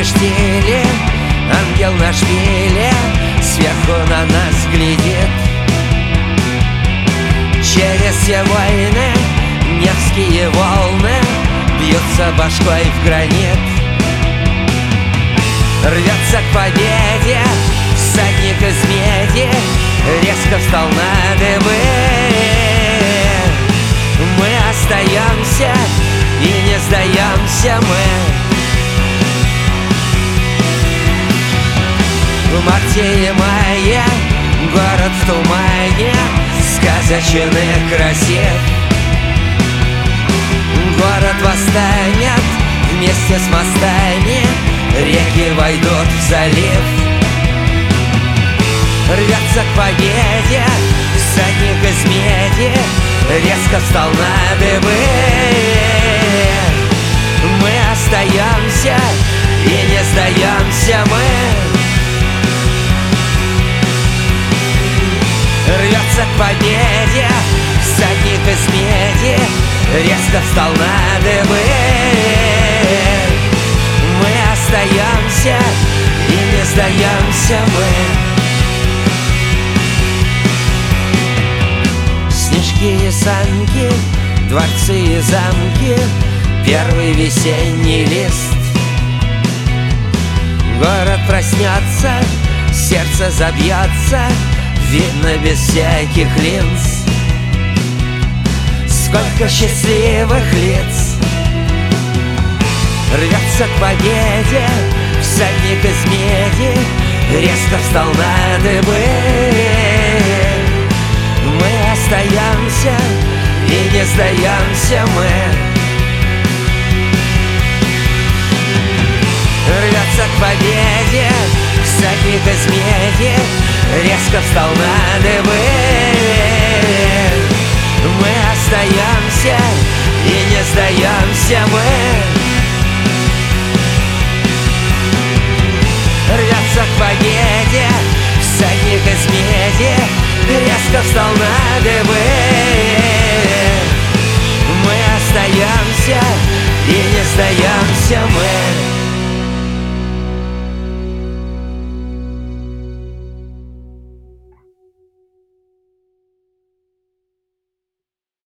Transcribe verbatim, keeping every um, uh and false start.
не штили, ангел на шпиле сверху на нас глядит. Через все войны Невские волны бьются башкой в гранит. Рвется к победе всадник из меди, резко встал на дыбы. Мы остаемся и не сдаемся мы. В марте и мае город в тумане сказочен и красив. Город восстанет вместе с мостами, реки войдут в залив. Рвется к победе всадник из меди, резко встал на дыбы. Мы остаемся и не сдаемся мы. Рвется к победе всадник из меди, резко встал на дыбы. Мы остаемся и не сдаемся мы. Снежки и санки, дворцы и замки, первый весенний лист. Город проснется, сердце забьется, видно без всяких линз. Сколько счастливых лиц. Рвется к победе всадник из меди, резко встал на дыбы. Мы остаемся и не сдаемся мы. Рвется к победе всадник из меди, резко встал на дыбы. Мы остаемся и не сдаемся мы. Рвется к победе всадник из меди, резко встал на дыбы. Мы остаемся и не сдаемся мы.